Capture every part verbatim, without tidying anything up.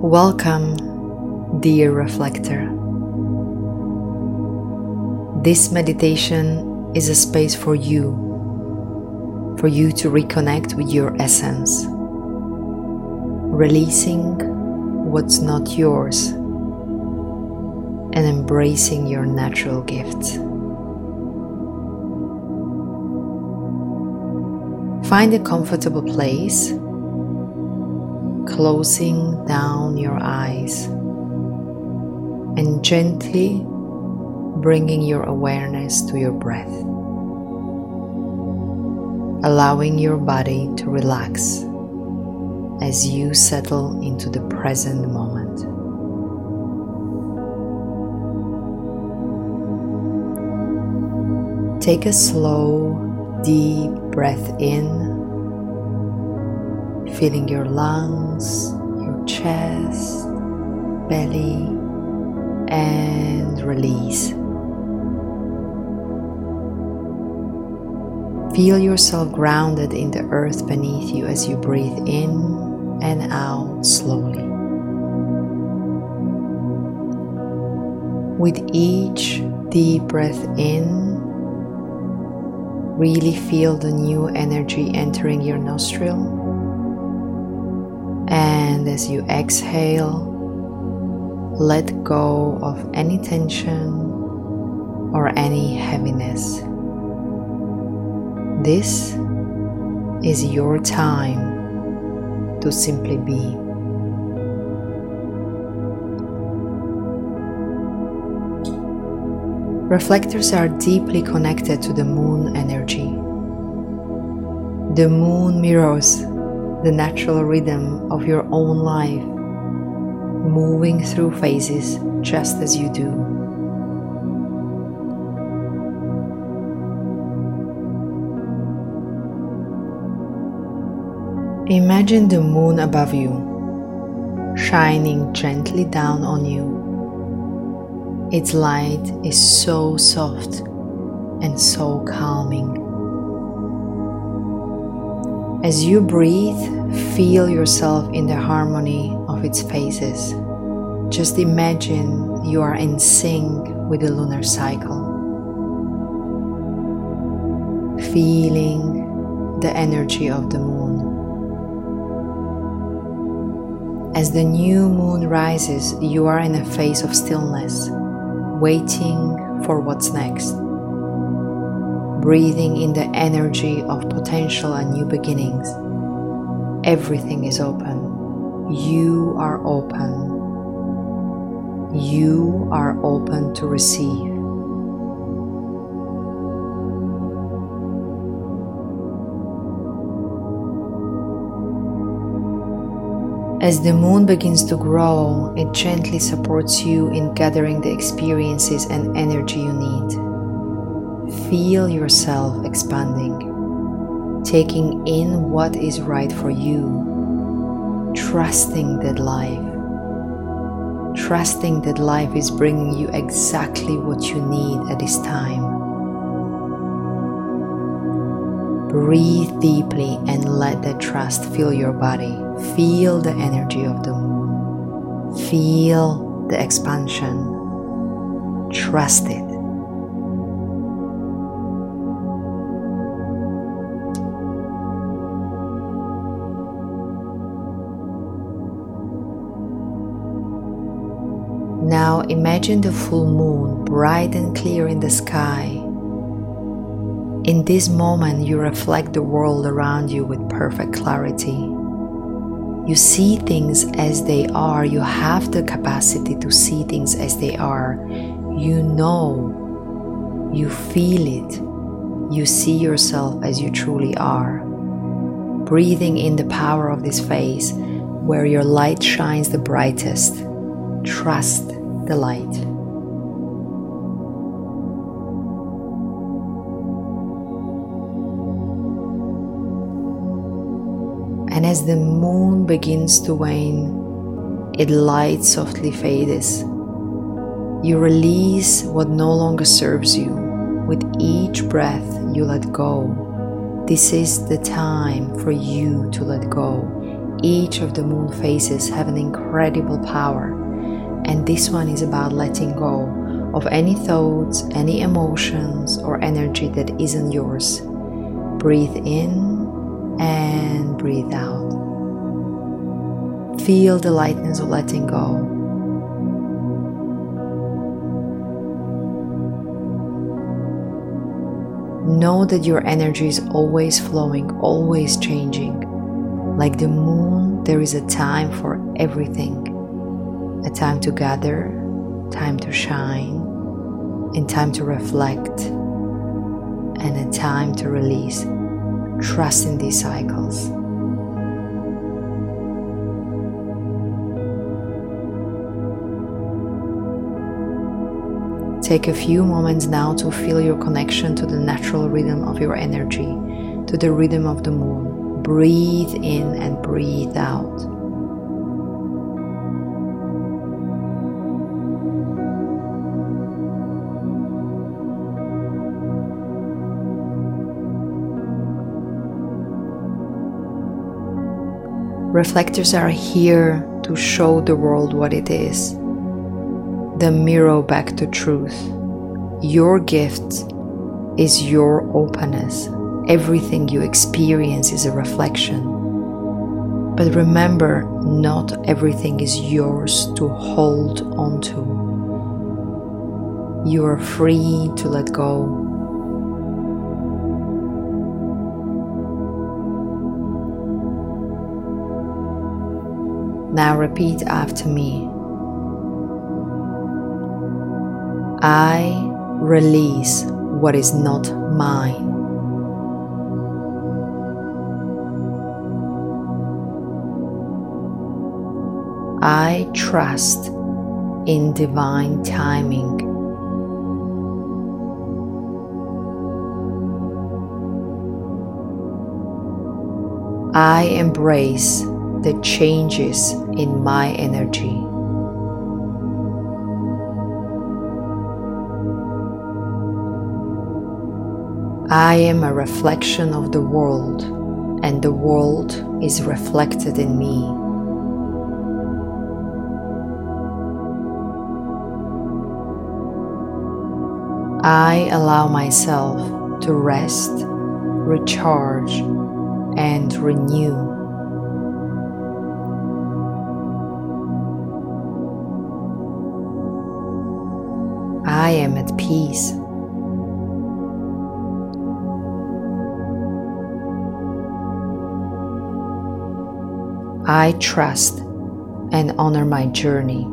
Welcome, dear reflector. This meditation is a space for you, for you to reconnect with your essence, releasing what's not yours and embracing your natural gifts. Find a comfortable place, closing down your eyes and gently bringing your awareness to your breath, allowing your body to relax as you settle into the present moment. Take a slow, deep breath in, feeling your lungs, your chest, belly, and release. Feel yourself grounded in the earth beneath you as you breathe in and out slowly. With each deep breath in, really feel the new energy entering your nostril. And as you exhale, let go of any tension or any heaviness. This is your time to simply be. Reflectors are deeply connected to the moon energy. The moon mirrors the natural rhythm of your own life, moving through phases just as you do. Imagine the moon above you, shining gently down on you. Its light is so soft and so calming. As you breathe, feel yourself in the harmony of its phases. Just imagine you are in sync with the lunar cycle, feeling the energy of the moon. As the new moon rises, you are in a phase of stillness, waiting for what's next. Breathing in the energy of potential and new beginnings. Everything is open. You are open. You are open to receive. As the moon begins to grow, it gently supports you in gathering the experiences and energy you need. Feel yourself expanding, taking in what is right for you, trusting that life, trusting that life is bringing you exactly what you need at this time. Breathe deeply and let that trust fill your body. Feel the energy of the moon. Feel the expansion. Trust it. Now imagine the full moon bright and clear in the sky. In this moment, you reflect the world around you with perfect clarity. You see things as they are. You have the capacity to see things as they are. You know, you feel it. You see yourself as you truly are. Breathing in the power of this phase where your light shines the brightest. Trust the light. And as the moon begins to wane, its light softly fades. You release what no longer serves you. With each breath you let go. This is the time for you to let go. each of the moon phases have an incredible power, and this one is about letting go of any thoughts, any emotions, or energy that isn't yours. Breathe in and breathe out. Feel the lightness of letting go. Know that your energy is always flowing, always changing. Like the moon, there is a time for everything. A time to gather, time to shine, and time to reflect, and a time to release. Trust in these cycles. Take a few moments now to feel your connection to the natural rhythm of your energy, to the rhythm of the moon. Breathe in and breathe out. Reflectors are here to show the world what it is. The mirror back to truth. Your gift is your openness. Everything you experience is a reflection. But remember, not everything is yours to hold onto. You are free to let go. Now repeat after me. I release what is not mine. I trust in divine timing. I embrace the changes in my energy. I am a reflection of the world, and the world is reflected in me. I allow myself to rest, recharge, and renew. I am at peace. I trust and honor my journey.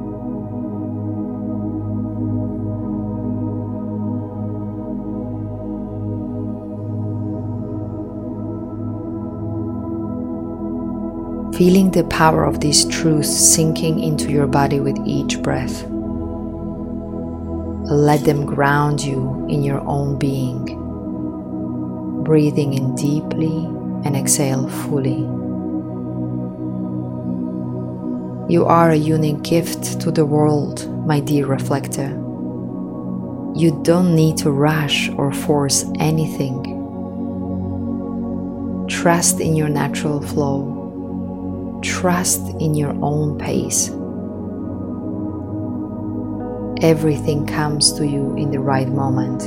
Feeling the power of these truths sinking into your body with each breath. Let them ground you in your own being. Breathing in deeply and exhale fully. You are a unique gift to the world, my dear reflector. You don't need to rush or force anything. Trust in your natural flow. Trust in your own pace. Everything comes to you in the right moment.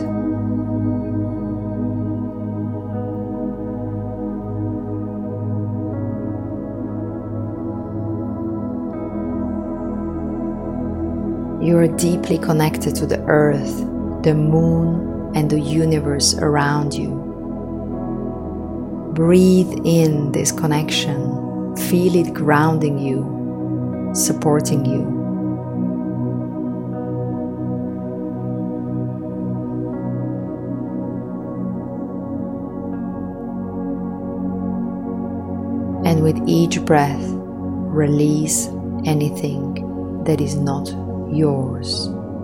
You are deeply connected to the earth, the moon, and the universe around you. Breathe in this connection. Feel it grounding you, supporting you. And with each breath, release anything that is not yours.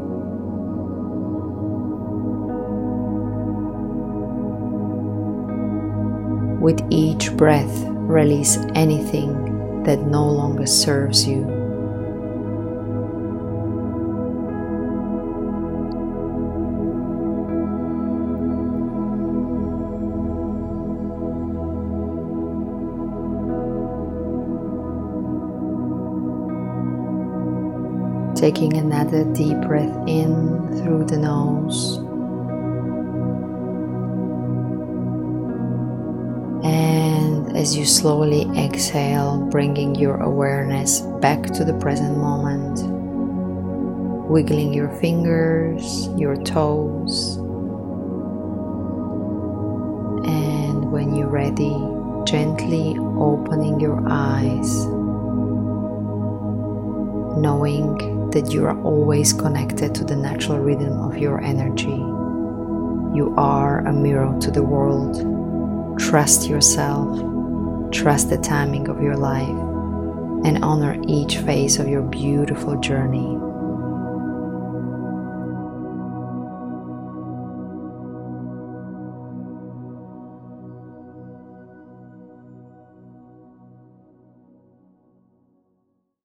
With each breath, release anything that no longer serves you. Taking another deep breath in through the nose. And as you slowly exhale, bringing your awareness back to the present moment, wiggling your fingers, your toes, and when you're ready, gently opening your eyes, knowing that you are always connected to the natural rhythm of your energy. You are a mirror to the world. Trust yourself, trust the timing of your life, and honor each phase of your beautiful journey.